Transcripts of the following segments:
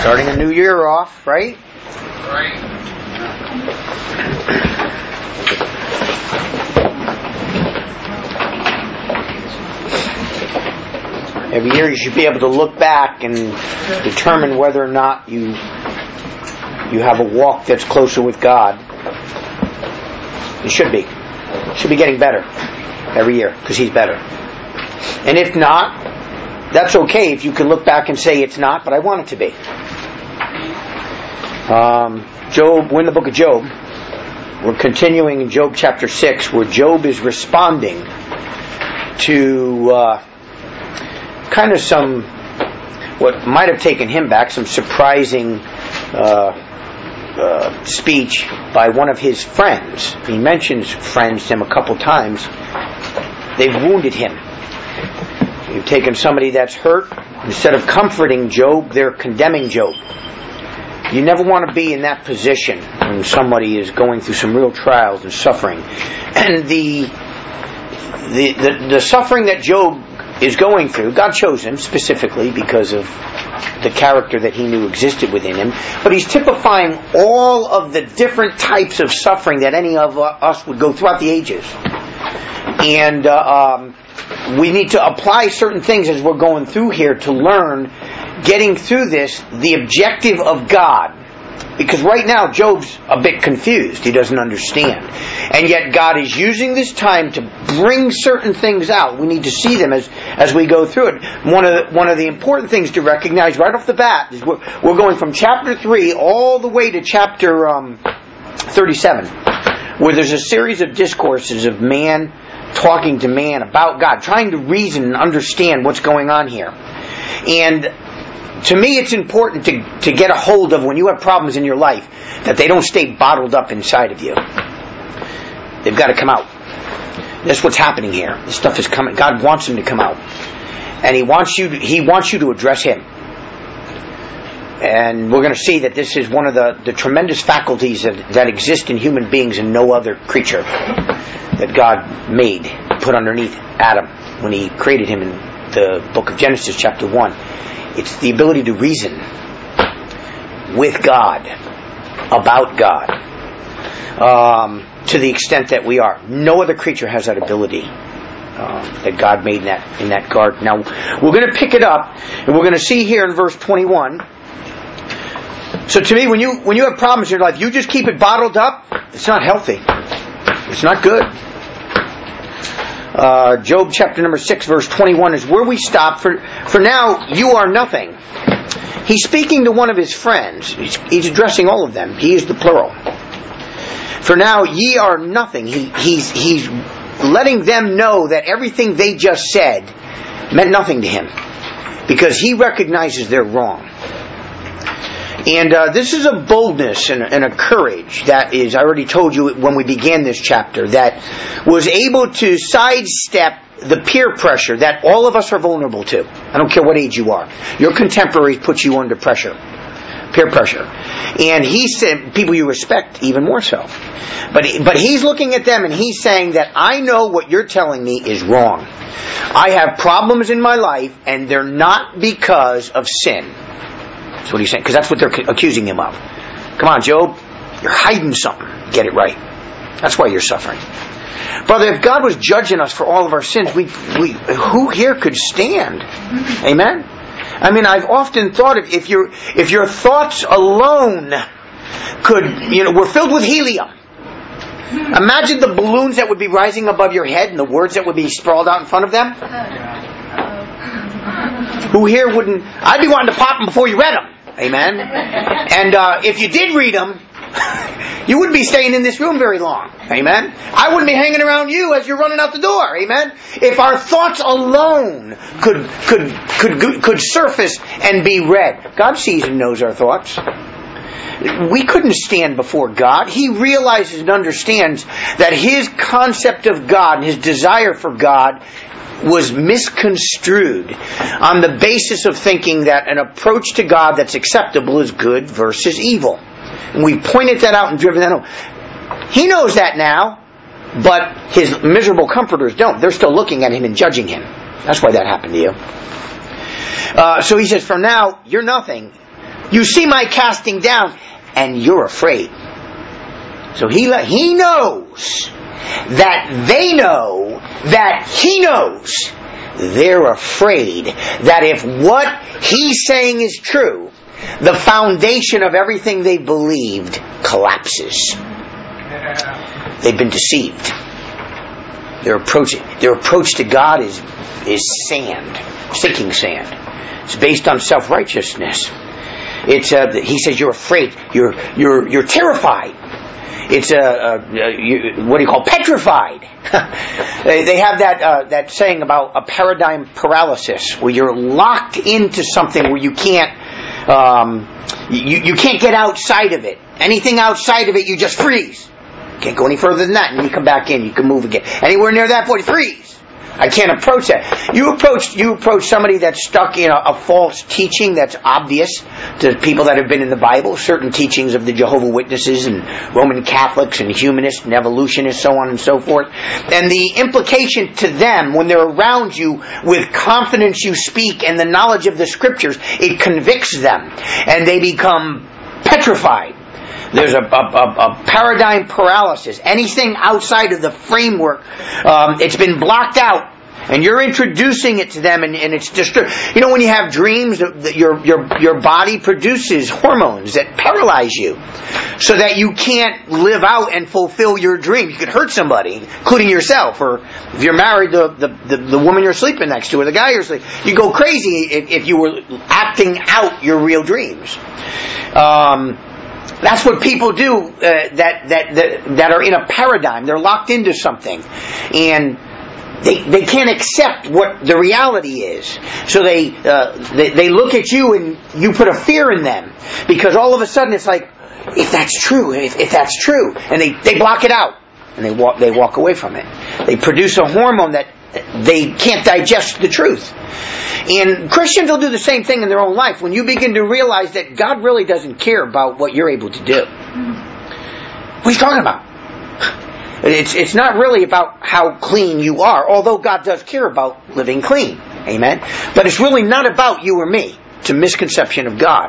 Starting a new year off, right? Right. Every year you should be able to look back and determine whether or not you have a walk that's closer with God. You should be. You should be getting better every year because He's better. And if not, that's okay if you can look back and say it's not, but I want it to be. Job, we're in the book of Job. We're continuing in Job chapter 6, where Job is responding to kind of some, what might have taken him back, some surprising speech by one of his friends. He mentions friends to him a couple times. They've wounded him. You've taken somebody that's hurt. Instead of comforting Job, they're condemning Job. You never want to be in that position when somebody is going through some real trials and suffering. And the suffering that Job is going through, God chose him specifically because of the character that He knew existed within him. But He's typifying all of the different types of suffering that any of us would go throughout the ages. And we need to apply certain things as we're going through here to learn, getting through this, the objective of God. Because right now Job's a bit confused. He doesn't understand. And yet God is using this time to bring certain things out. We need to see them as we go through it. One of the important things to recognize right off the bat is we're going from chapter 3 all the way to chapter 37, where there's a series of discourses of man talking to man about God, trying to reason and understand what's going on here. And to me, it's important to get a hold of when you have problems in your life, that they don't stay bottled up inside of you. They've got to come out. That's what's happening here. This stuff is coming. God wants them to come out. And He wants you to address Him. And we're going to see that this is one of the tremendous faculties that exist in human beings and no other creature that God made, put underneath Adam when He created him in the book of Genesis chapter 1. It's the ability to reason with God, about God, to the extent that we are. No other creature has that ability that God made in that garden. Now, we're going to pick it up, and we're going to see here in verse 21. So to me, when you have problems in your life, you just keep it bottled up. It's not healthy. It's not good. Job chapter number 6 verse 21 is where we stop. For now you are nothing. He's speaking to one of his friends. He's addressing all of them. He is the plural. For now ye are nothing. He's letting them know that everything they just said meant nothing to him, because he recognizes they're wrong. And this is a boldness and a courage that is, I already told you when we began this chapter, that was able to sidestep the peer pressure that all of us are vulnerable to. I don't care what age you are. Your contemporaries put you under pressure. Peer pressure. And he said, people you respect even more so. But he's looking at them and he's saying that I know what you're telling me is wrong. I have problems in my life and they're not because of sin. That's what he's saying, because that's what they're accusing him of. Come on, Job, you're hiding something. Get it right. That's why you're suffering. Brother, if God was judging us for all of our sins, who here could stand? Amen? I mean, I've often thought if your thoughts alone were filled with helium. Imagine the balloons that would be rising above your head and the words that would be sprawled out in front of them. Who here wouldn't? I'd be wanting to pop them before you read them. Amen. And if you did read them, you wouldn't be staying in this room very long. Amen. I wouldn't be hanging around you as you're running out the door. Amen. If our thoughts alone could surface and be read, God sees and knows our thoughts. We couldn't stand before God. He realizes and understands that His concept of God and His desire for God was misconstrued on the basis of thinking that an approach to God that's acceptable is good versus evil. And we pointed that out and driven that home. He knows that now, but his miserable comforters don't. They're still looking at him and judging him. That's why that happened to you. So he says, for now, you're nothing. You see my casting down, and you're afraid. So he knows that they know that he knows. They're afraid that if what he's saying is true, the foundation of everything they believed collapses. They've been deceived. Their approach to God is sand, sinking sand. It's based on self-righteousness. He says you're afraid. You're terrified. It's what do you call petrified? They have that saying about a paradigm paralysis, where you're locked into something where you can't you can't get outside of it. Anything outside of it, you just freeze. Can't go any further than that, and you come back in. You can move again. Anywhere near that point, freeze. I can't approach that. You approach somebody that's stuck in a false teaching that's obvious to people that have been in the Bible, certain teachings of the Jehovah's Witnesses and Roman Catholics and humanists and evolutionists, so on and so forth. And the implication to them, when they're around you with confidence you speak and the knowledge of the Scriptures, it convicts them, and they become petrified. There's a paradigm paralysis. Anything outside of the framework, it's been blocked out, and you're introducing it to them, and it's disturbed. You know, when you have dreams, your body produces hormones that paralyze you, so that you can't live out and fulfill your dream. You could hurt somebody, including yourself, or if you're married, the woman you're sleeping next to, or the guy you're sleeping. You go crazy if you were acting out your real dreams. That's what people do that are in a paradigm. They're locked into something, and they can't accept what the reality is. So they look at you, and you put a fear in them, because all of a sudden it's like, if that's true, if that's true, and they block it out, and they walk away from it. They produce a hormone that they can't digest the truth. And Christians will do the same thing in their own life. When you begin to realize that God really doesn't care about what you're able to do. What are you talking about? It's not really about how clean you are, although God does care about living clean. Amen? But it's really not about you or me. It's a misconception of God.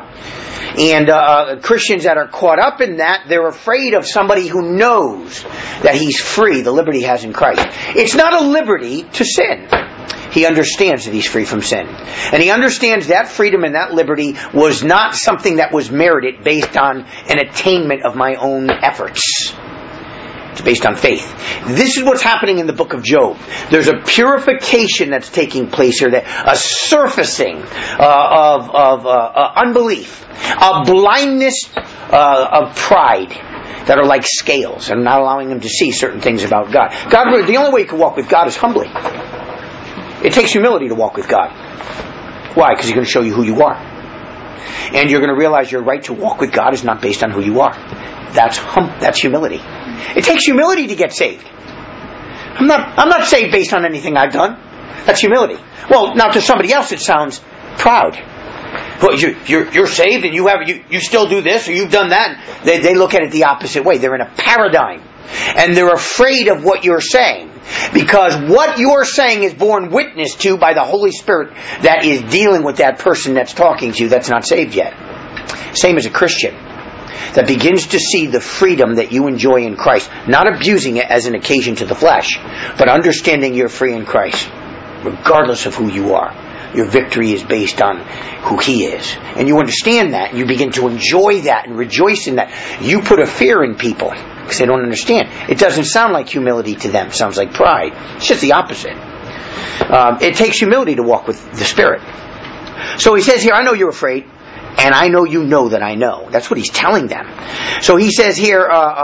And Christians that are caught up in that, they're afraid of somebody who knows that he's free, the liberty he has in Christ. It's not a liberty to sin. He understands that he's free from sin. And he understands that freedom and that liberty was not something that was merited based on an attainment of my own efforts. It's based on faith. This is what's happening in the book of Job. There's a purification that's taking place here, a surfacing of unbelief, a blindness of pride that are like scales and not allowing him to see certain things about God. The only way you can walk with God is humbly. It takes humility to walk with God. Why? Because he's going to show you who you are. And you're going to realize your right to walk with God is not based on who you are. That's humility. It takes humility to get saved. I'm not saved based on anything I've done. That's humility. Well, now to somebody else it sounds proud. Well, you're saved and you still do this or you've done that. They look at it the opposite way. They're in a paradigm. And they're afraid of what you're saying. Because what you're saying is borne witness to by the Holy Spirit that is dealing with that person that's talking to you that's not saved yet. Same as a Christian that begins to see the freedom that you enjoy in Christ, not abusing it as an occasion to the flesh, but understanding you're free in Christ, regardless of who you are. Your victory is based on who He is. And you understand that, and you begin to enjoy that and rejoice in that. You put a fear in people because they don't understand. It doesn't sound like humility to them. It sounds like pride. It's just the opposite. It takes humility to walk with the Spirit. So he says here, I know you're afraid, and I know you know that I know. That's what he's telling them. So he says here,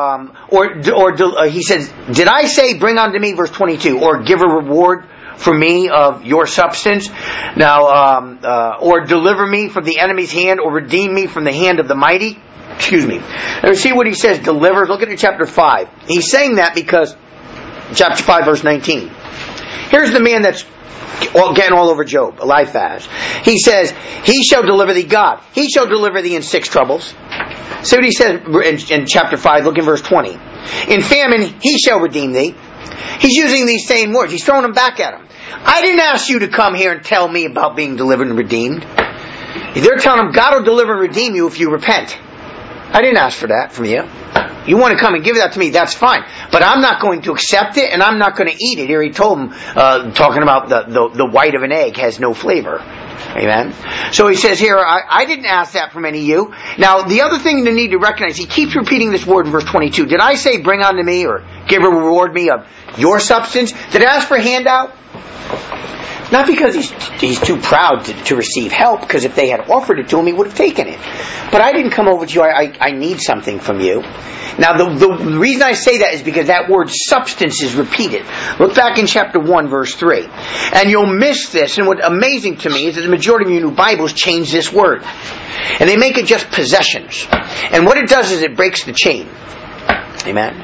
he says, did I say, bring unto me, verse 22, or give a reward for me of your substance? Now, or deliver me from the enemy's hand, or redeem me from the hand of the mighty? Excuse me. Now see what he says, deliver. Look at chapter 5. He's saying that because, chapter 5, verse 19. Here's the man that's getting all over Job, Eliphaz. He says, he shall deliver thee God. He shall deliver thee in 6 troubles. See what he says in chapter 5, look in verse 20. In famine, he shall redeem thee. He's using these same words. He's throwing them back at him. I didn't ask you to come here and tell me about being delivered and redeemed. They're telling him God will deliver and redeem you if you repent. I didn't ask for that from you. You want to come and give that to me, that's fine. But I'm not going to accept it, and I'm not going to eat it. Here he told him, talking about the white of an egg has no flavor. Amen? So he says here, I didn't ask that from any of you. Now, the other thing you need to recognize, he keeps repeating this word in verse 22. Did I say bring unto me, or give or reward me of your substance? Did I ask for a handout? Not because he's too proud to receive help, because if they had offered it to him, he would have taken it. But I didn't come over to you, I need something from you. Now, the reason I say that is because that word substance is repeated. Look back in chapter 1, verse 3. And you'll miss this, and what's amazing to me is that the majority of you new Bibles change this word. And they make it just possessions. And what it does is it breaks the chain. Amen?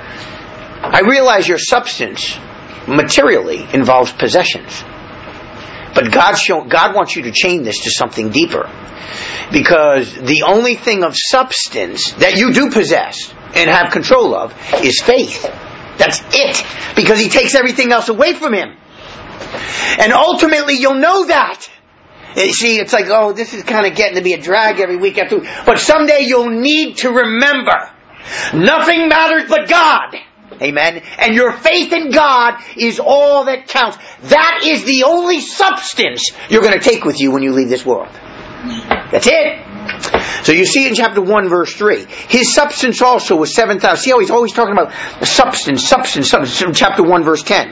I realize your substance materially involves possessions. But God wants you to chain this to something deeper. Because the only thing of substance that you do possess and have control of is faith. That's it. Because He takes everything else away from Him. And ultimately you'll know that. You see, it's like, oh, this is kind of getting to be a drag every week after week. But someday you'll need to remember, nothing matters but God. Amen. And your faith in God is all that counts. That is the only substance you're going to take with you when you leave this world. That's it. So you see in chapter 1 verse 3, his substance also was 7,000. See how he's always talking about substance. In chapter 1 verse 10.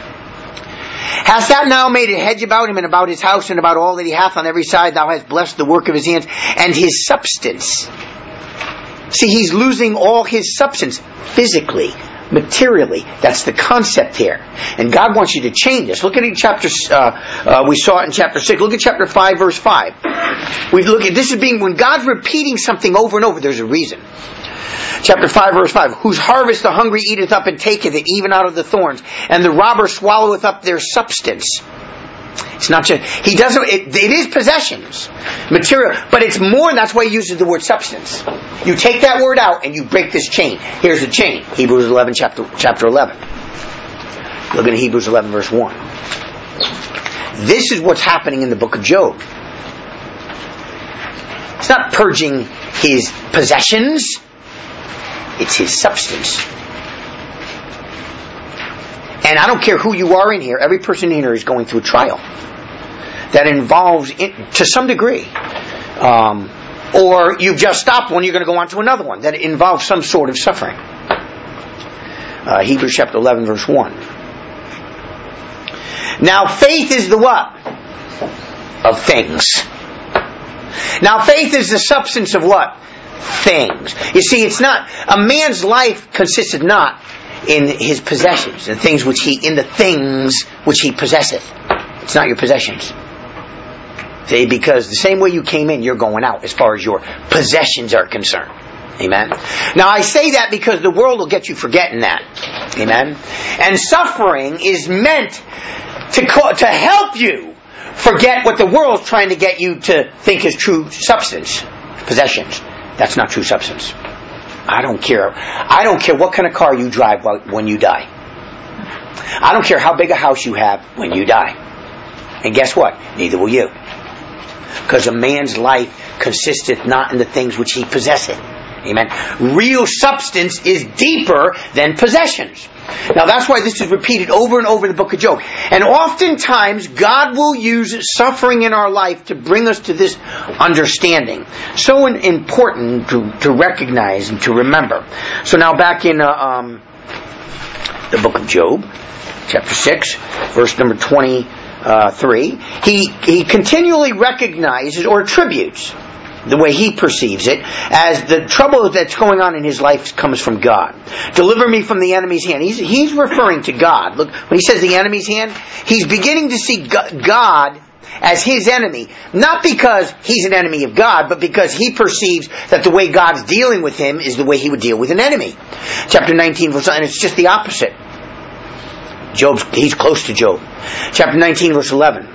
Hast thou now made a hedge about him and about his house and about all that he hath on every side? Thou hast blessed the work of his hands and his substance. See, he's losing all his substance physically. Materially. That's the concept here. And God wants you to change this. Look at it in we saw it in chapter 6. Look at chapter 5, verse 5. We look at this as being when God's repeating something over and over, there's a reason. Chapter 5, verse 5. Whose harvest the hungry eateth up and taketh it, even out of the thorns, and the robber swalloweth up their substance. It's not just, he doesn't, it is possessions, material, but it's more, and that's why he uses the word substance. You take that word out and you break this chain. Here's the chain. Hebrews 11, chapter 11. Look at Hebrews 11, verse 1. This is what's happening in the book of Job. It's not purging his possessions, it's his substance. And I don't care who you are in here, every person in here is going through a trial that involves, to some degree, or you've just stopped one, you're going to go on to another one that involves some sort of suffering. Hebrews chapter 11, verse 1. Now faith is the what? Of things. Now faith is the substance of what? Things. You see, it's not, a man's life consisted not in his possessions, in the things which he possesseth. It's not your possessions. See, because the same way you came in, you're going out as far as your possessions are concerned. Amen. Now I say that because the world will get you forgetting that. Amen. And suffering is meant to help you forget what the world's trying to get you to think is true substance. Possessions. That's not true substance. I don't care what kind of car you drive when you die. I don't care how big a house you have when you die. And guess what? Neither will you. Because a man's life consisteth not in the things which he possesseth. Amen. Real substance is deeper than possessions. Now that's why this is repeated over and over in the book of Job. And oftentimes God will use suffering in our life to bring us to this understanding. So important to recognize and to remember. So now back in the book of Job, chapter 6, verse number 23, he continually recognizes or attributes the way he perceives it, as the trouble that's going on in his life comes from God. Deliver me from the enemy's hand. He's referring to God. Look, when he says the enemy's hand, he's beginning to see God as his enemy. Not because he's an enemy of God, but because he perceives that the way God's dealing with him is the way he would deal with an enemy. Chapter 19, verse 9, and it's just the opposite. He's close to Job. Chapter 19, verse 11.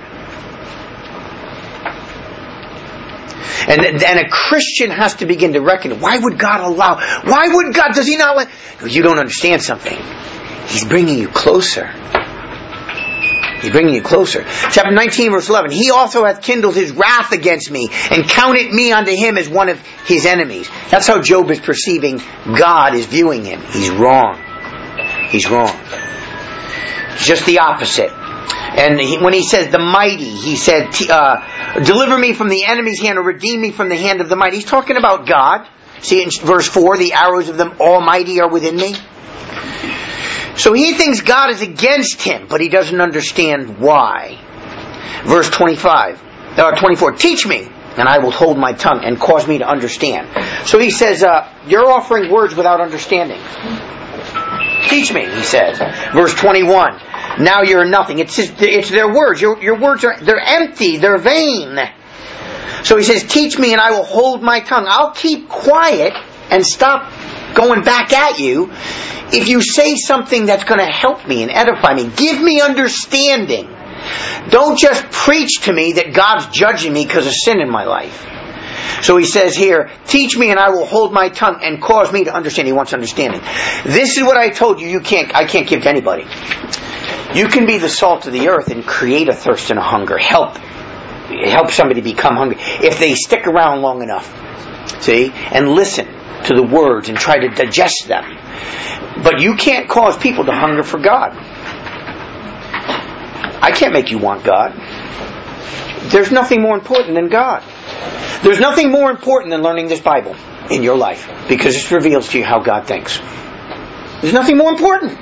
And a Christian has to begin to reckon, why would God does he not let, you don't understand something. He's bringing you closer. He's bringing you closer. Chapter 19, verse 11. He also hath kindled his wrath against me, and counted me unto him as one of his enemies. That's how Job is perceiving God is viewing him. He's wrong. He's wrong. It's just the opposite. And when he says the mighty, he said, deliver me from the enemy's hand, or redeem me from the hand of the mighty. He's talking about God. See in verse 4, the arrows of the Almighty are within me. So he thinks God is against him, but he doesn't understand why. Verse 24, teach me, and I will hold my tongue, and cause me to understand. So he says, you're offering words without understanding. Teach me, he says. Verse 21, now you're nothing. It's their words. Your words they're empty, they're vain. So he says, teach me and I will hold my tongue. I'll keep quiet and stop going back at you if you say something that's going to help me and edify me. Give me understanding. Don't just preach to me that God's judging me because of sin in my life. So he says here, teach me and I will hold my tongue, and cause me to understand. He wants understanding. This is what I told you I can't give to anybody. You can be the salt of the earth and create a thirst and a hunger. Help somebody become hungry if they stick around long enough. See? And listen to the words and try to digest them. But you can't cause people to hunger for God. I can't make you want God. There's nothing more important than God. There's nothing more important than learning this Bible in your life, because it reveals to you how God thinks. There's nothing more important.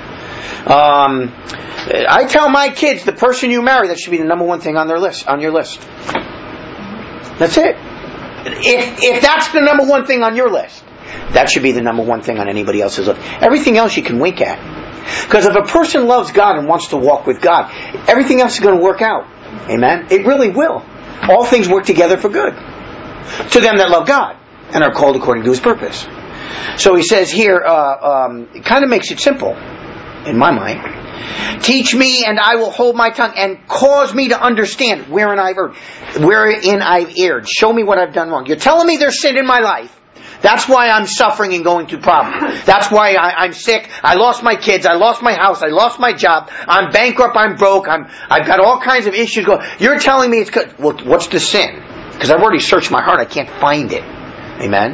I tell my kids, the person you marry, that should be the number one thing on your list. That's it. If that's the number one thing on your list, that should be the number one thing on anybody else's list. Everything else you can wink at. Because if a person loves God and wants to walk with God, everything else is going to work out. Amen? It really will. All things work together for good to them that love God and are called according to His purpose. So he says here, it kind of makes it simple in my mind. Teach me and I will hold my tongue, and cause me to understand wherein I've erred. Show me what I've done wrong. You're telling me there's sin in my life. That's why I'm suffering and going through problems. That's why I'm sick. I lost my kids. I lost my house. I lost my job. I'm bankrupt. I'm broke. I've got all kinds of issues going. You're telling me it's good. Well, what's the sin? Because I've already searched my heart. I can't find it. Amen.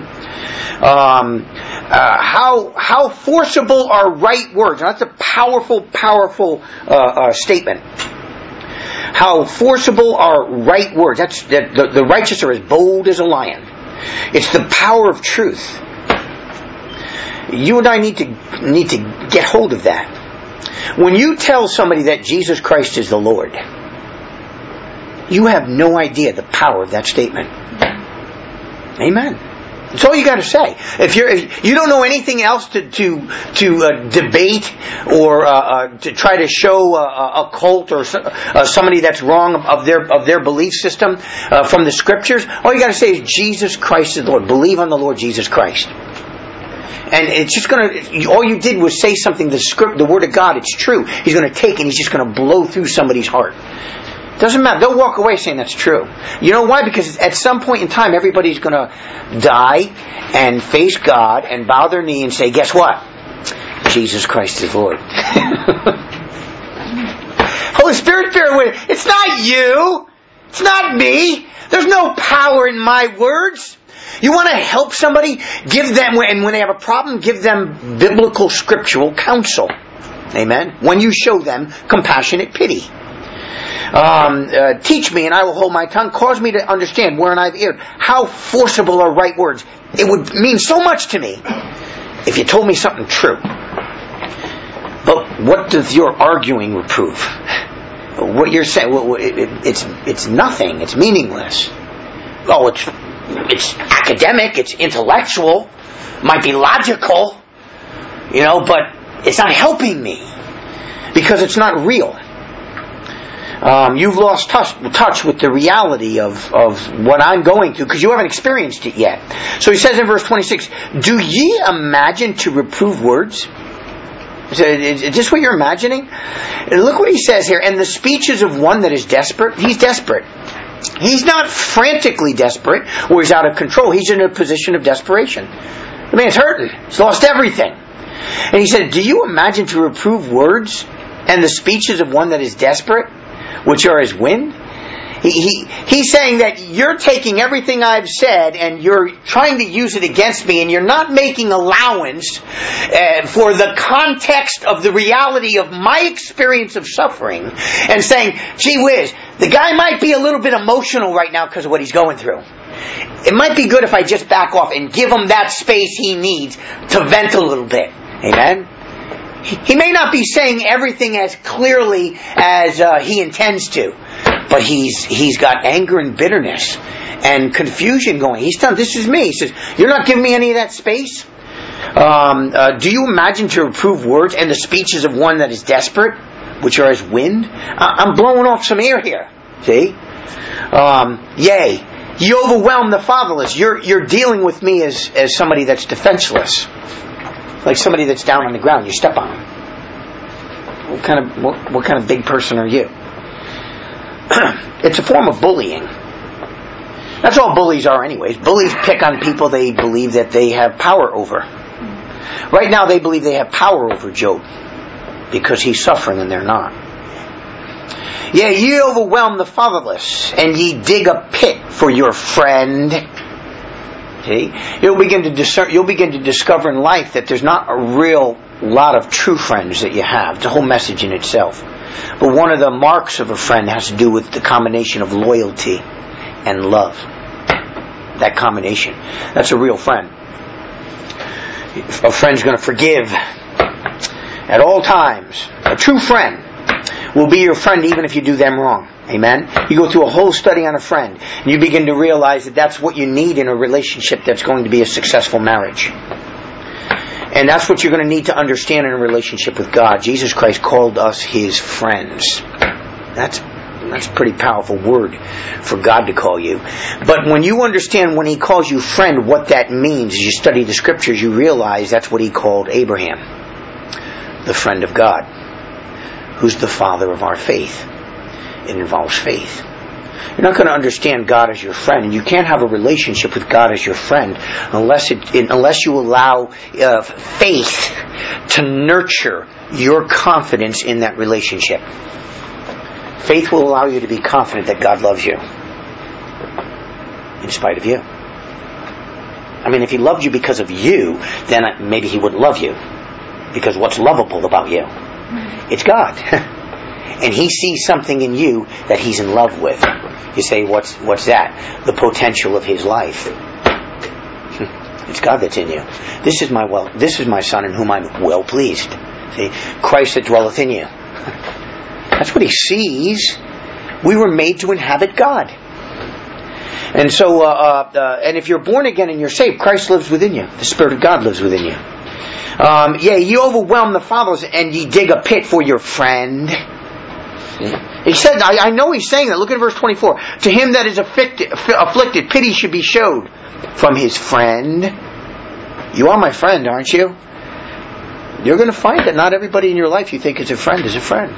How forcible are right words? Now, that's a powerful statement. How forcible are right words? That's the righteous are as bold as a lion. It's the power of truth. You and I need to get hold of that. When you tell somebody that Jesus Christ is the Lord, you have no idea the power of that statement. Amen. That's all you got to say. If you don't know anything else to debate or to try to show a cult or somebody that's wrong of their belief system from the Scriptures, all you got to say is Jesus Christ is the Lord. Believe on the Lord Jesus Christ. And it's just all you did was say something, the Word of God, it's true. He's going to take and He's just going to blow through somebody's heart. Doesn't matter. They'll walk away saying that's true. You know why? Because at some point in time, everybody's going to die and face God and bow their knee and say, guess what? Jesus Christ is Lord. Holy Spirit, it's not you. It's not me. There's no power in my words. You want to help somebody? Give them, and when they have a problem, give them biblical scriptural counsel. Amen? When you show them compassionate pity. Teach me and I will hold my tongue. Cause me to understand wherein I've erred. How forcible are right words? It would mean so much to me if you told me something true. But what does your arguing reprove? What you're saying, it's nothing. It's meaningless. Oh, it's academic. It's intellectual. Might be logical. But it's not helping me because it's not real. You've lost touch with the reality of what I'm going through because you haven't experienced it yet. So he says in verse 26, do ye imagine to reprove words? Is this what you're imagining? And look what he says here. And the speeches of one that is desperate. He's desperate. He's not frantically desperate or he's out of control. He's in a position of desperation. The man's hurting. He's lost everything. And he said, do you imagine to reprove words? and the speeches of one that is desperate, which are as wind? He's saying that you're taking everything I've said and you're trying to use it against me, and you're not making allowance for the context of the reality of my experience of suffering, and saying, gee whiz, the guy might be a little bit emotional right now because of what he's going through. It might be good if I just back off and give him that space he needs to vent a little bit. Amen? He may not be saying everything as clearly as he intends to, but he's got anger and bitterness and confusion going. He's telling, this is me. He says, you're not giving me any of that space? Do you imagine to reprove words and the speeches of one that is desperate, which are as wind? I'm blowing off some air here. See? Yea, you overwhelm the fatherless. You're dealing with me as somebody that's defenseless. Like somebody that's down on the ground. You step on him. What kind of big person are you? It's a form of bullying. That's all bullies are anyways. Bullies pick on people they believe that they have power over. Right now they believe they have power over Job because he's suffering and they're not. Yeah, ye overwhelm the fatherless, and ye dig a pit for your friend. See? You'll begin to discover in life that there's not a real lot of true friends that you have. It's a whole message in itself. But one of the marks of a friend has to do with the combination of loyalty and love. That combination. That's a real friend. A friend's going to forgive at all times. A true friend will be your friend even if you do them wrong. Amen? You go through a whole study on a friend, and you begin to realize that that's what you need in a relationship that's going to be a successful marriage. And that's what you're going to need to understand in a relationship with God. Jesus Christ called us His friends. That's a pretty powerful word for God to call you. But when you understand when He calls you friend, what that means, as you study the Scriptures, you realize that's what He called Abraham, the friend of God, who's the father of our faith. It involves faith. You're not going to understand God as your friend, and you can't have a relationship with God as your friend unless you allow faith to nurture your confidence in that relationship. Faith will allow you to be confident that God loves you in spite of you. I mean, if He loved you because of you, then maybe He wouldn't love you, because what's lovable about you? It's God. And He sees something in you that He's in love with. You say, what's that? The potential of His life. It's God that's in you. This is my Son in whom I'm well pleased. See, Christ that dwelleth in you. That's what He sees. We were made to inhabit God. And so, and if you're born again and you're saved, Christ lives within you. The Spirit of God lives within you. Ye overwhelm the fatherless, and ye dig a pit for your friend. He said, I know he's saying that. Look at verse 24. To him that is afflicted, pity should be showed from his friend. You are my friend, aren't you? You're going to find that not everybody in your life you think is a friend is a friend.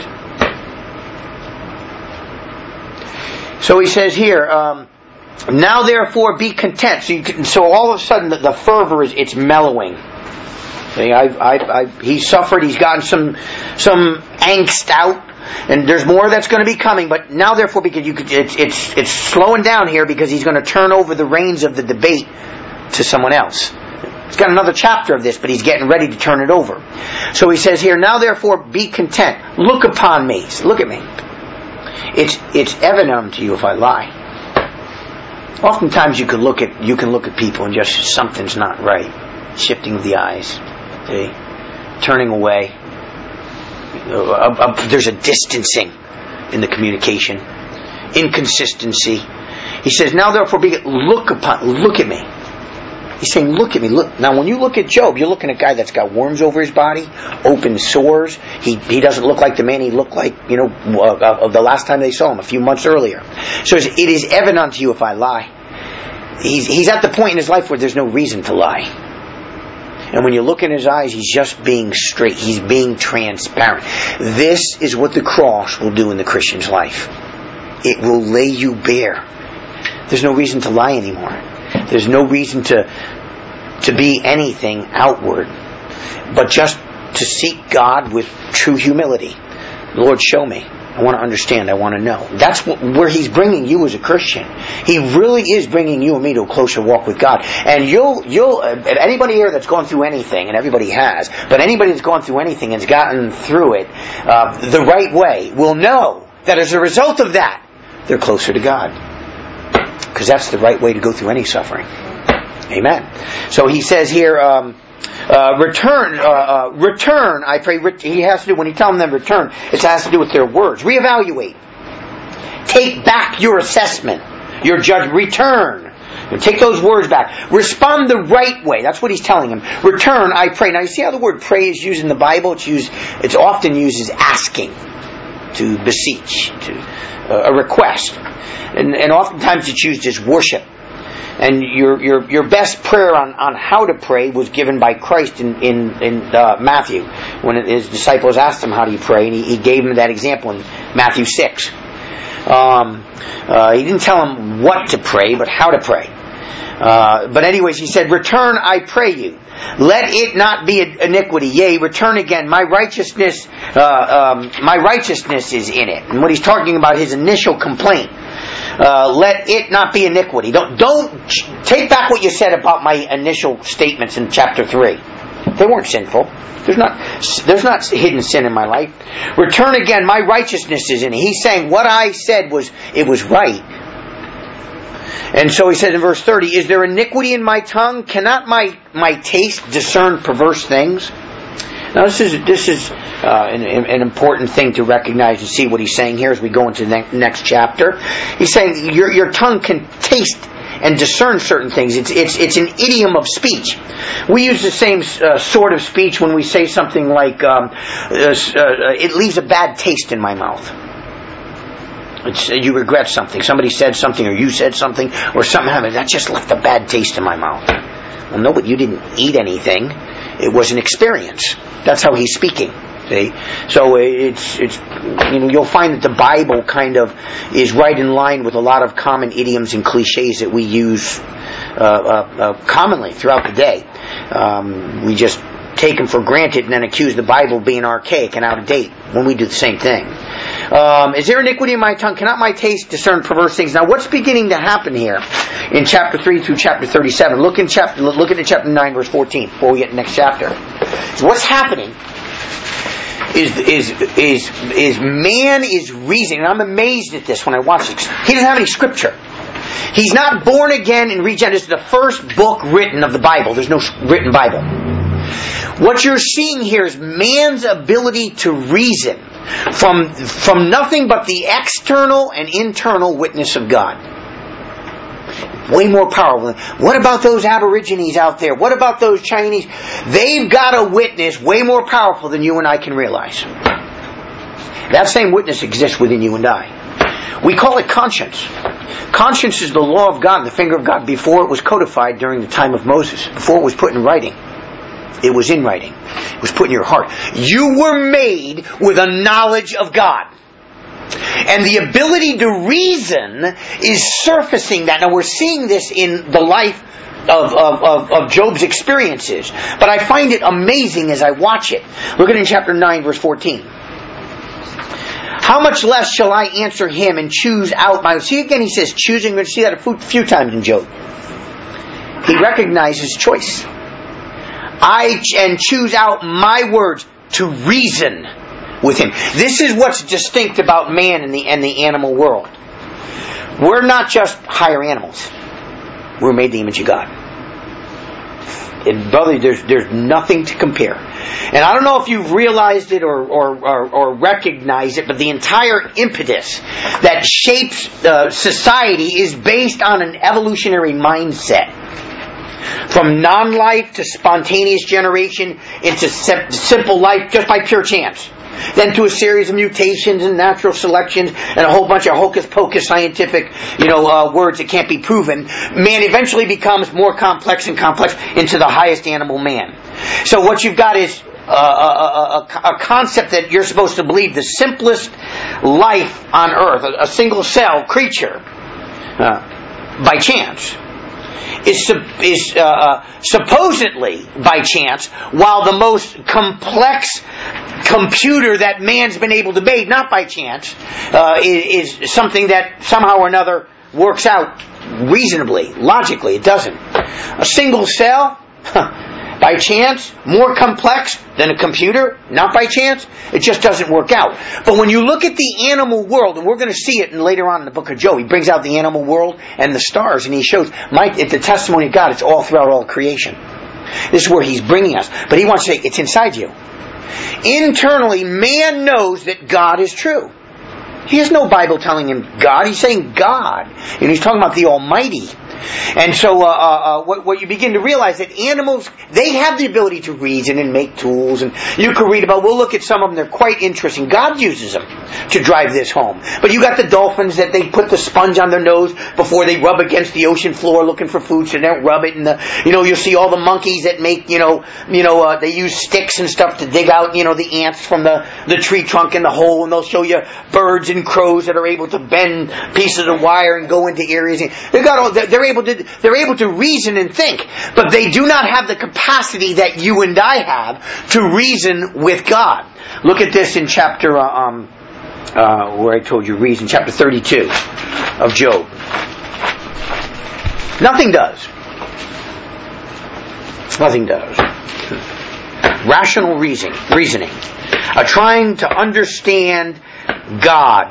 So he says here, now therefore be content. So all of a sudden the fervor it's mellowing. See, he's suffered. He's gotten some angst out. And there's more that's going to be coming, but now therefore, because it's slowing down here because he's going to turn over the reins of the debate to someone else. He's got another chapter of this, but he's getting ready to turn it over. So he says here, now therefore be content. Look upon me. Look at me. It's evident unto you if I lie. Oftentimes you can look at people and just something's not right. Shifting of the eyes. See? Turning away. There's a distancing in the communication, inconsistency. He says, now therefore look at me. He's saying, look at me. Look. Now when you look at Job, you're looking at a guy that's got worms over his body, open sores. He doesn't look like the man he looked like, the last time they saw him a few months earlier. So it is evident unto you if I lie. He's at the point in his life where there's no reason to lie. And when you look in his eyes, he's just being straight. He's being transparent. This is what the cross will do in the Christian's life. It will lay you bare. There's no reason to lie anymore. There's no reason to be anything outward. But just to seek God with true humility. Lord, show me. I want to understand. I want to know. That's where He's bringing you as a Christian. He really is bringing you and me to a closer walk with God. And anybody here that's gone through anything, and everybody has, but anybody that's gone through anything and has gotten through it the right way will know that as a result of that, they're closer to God. Because that's the right way to go through any suffering. Amen. So he says here, return, I pray. He has to do, when he tells them return, it has to do with their words. Reevaluate. Take back your assessment, your judgment. Return. Take those words back. Respond the right way. That's what he's telling him. Return, I pray. Now you see how the word pray is used in the Bible? It's often used as asking, to beseech, to a request. And oftentimes it's used as worship. And your best prayer on how to pray was given by Christ in Matthew, when his disciples asked him, how do you pray? And he gave them that example in Matthew 6. He didn't tell them what to pray, but how to pray. But anyways, he said, return, I pray you. Let it not be iniquity. Yea, return again. My righteousness is in it. And what he's talking about, his initial complaint. Let it not be iniquity. Don't take back what you said about my initial statements in chapter 3. They weren't sinful. There's not hidden sin in my life. Return again. My righteousness is in it. He's saying what I said was right. And so he said in verse 30, is there iniquity in my tongue? Cannot my taste discern perverse things? Now this is an important thing to recognize and see what he's saying here as we go into the next chapter. He's saying your tongue can taste and discern certain things. It's an idiom of speech. We use the same sort of speech when we say something like, it leaves a bad taste in my mouth. You regret something. Somebody said something, or you said something, or something happened. That just left a bad taste in my mouth. Well, no, but you didn't eat anything. It was an experience. That's how he's speaking. See? So it's you'll find that the Bible kind of is right in line with a lot of common idioms and cliches that we use commonly throughout the day. We just take them for granted and then accuse the Bible of being archaic and out of date when we do the same thing. Is there iniquity in my tongue? Cannot my taste discern perverse things? Now what's beginning to happen here in chapter 3 through chapter 37? Look at chapter 9 verse 14 before we get to the next chapter. So what's happening is man is reasoning. And I'm amazed at this when I watch this. He doesn't have any scripture. He's not born again and regenerate. This is the first book written of the Bible. There's no written Bible. What you're seeing here is man's ability to reason from nothing but the external and internal witness of God. Way more powerful. What about those Aborigines out there? What about those Chinese? They've got a witness way more powerful than you and I can realize. That same witness exists within you and I. We call it conscience. Conscience is the law of God, the finger of God, before it was codified during the time of Moses, before it was put in writing. It was in writing. It was put in your heart. You were made with a knowledge of God. And the ability to reason is surfacing that. Now we're seeing this in the life of Job's experiences. But I find it amazing as I watch it. Look at it in chapter 9 verse 14. How much less shall I answer him and choose out my... See again he says choosing. We're going to see that a few times in Job. He recognizes choice. I choose out my words to reason with him. This is what's distinct about man and the animal world. We're not just higher animals. We're made in the image of God. And brother, there's nothing to compare. And I don't know if you've realized it or recognized it, but the entire impetus that shapes society is based on an evolutionary mindset. From non-life to spontaneous generation into simple life just by pure chance. Then to a series of mutations and natural selections and a whole bunch of hocus-pocus scientific, words that can't be proven. Man eventually becomes more complex and complex into the highest animal man. So what you've got is a concept that you're supposed to believe the simplest life on earth, a single cell creature, by chance. is supposedly by chance, while the most complex computer that man's been able to make, not by chance, is something that somehow or another works out reasonably, logically. It doesn't. A single cell, by chance, more complex than a computer, not by chance, it just doesn't work out. But when you look at the animal world, and we're going to see it later on in the book of Job, he brings out the animal world and the stars, and he shows, the testimony of God, it's all throughout all creation. This is where he's bringing us. But he wants to say, it's inside you. Internally, man knows that God is true. He has no Bible telling him God. He's saying God. And he's talking about the Almighty. And so what you begin to realize that animals, they have the ability to reason and make tools. And you can read about, we'll look at some of them, they're quite interesting. God uses them to drive this home. But you got the dolphins that they put the sponge on their nose before they rub against the ocean floor looking for food, so they don't rub it. And you'll see all the monkeys that make, they use sticks and stuff to dig out, the ants from the tree trunk in the hole. And they'll show you birds and crows that are able to bend pieces of wire and go into areas. They're able to reason and think, but they do not have the capacity that you and I have to reason with God. Look at this in chapter, where I told you reason, chapter 32 of Job. Nothing does. Nothing does. Rational reasoning. Trying to understand God.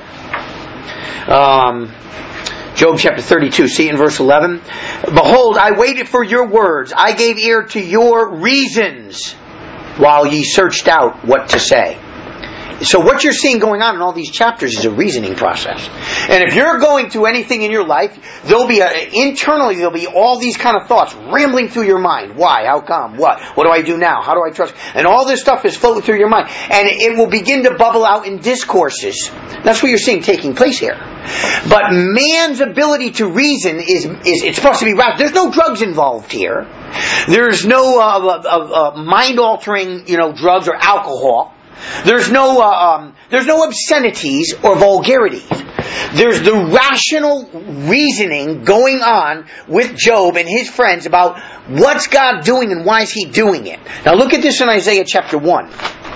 Job chapter 32, see in verse 11. Behold, I waited for your words. I gave ear to your reasons while ye searched out what to say. So what you're seeing going on in all these chapters is a reasoning process. And if you're going through anything in your life, internally there'll be all these kind of thoughts rambling through your mind. Why? How come? What? What do I do now? How do I trust? And all this stuff is floating through your mind. And it will begin to bubble out in discourses. That's what you're seeing taking place here. But man's ability to reason it's supposed to be rational. There's no drugs involved here. There's no mind-altering, drugs or alcohol. There's no obscenities or vulgarities. There's the rational reasoning going on with Job and his friends about what's God doing and why is he doing it. Now look at this in Isaiah chapter 1.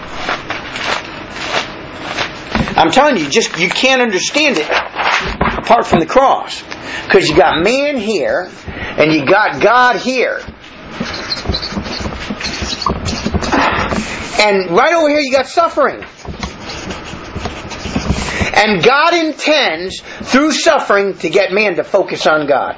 I'm telling you, you can't understand it apart from the cross. Because you got man here and you got God here. And right over here you got suffering. And God intends, through suffering, to get man to focus on God.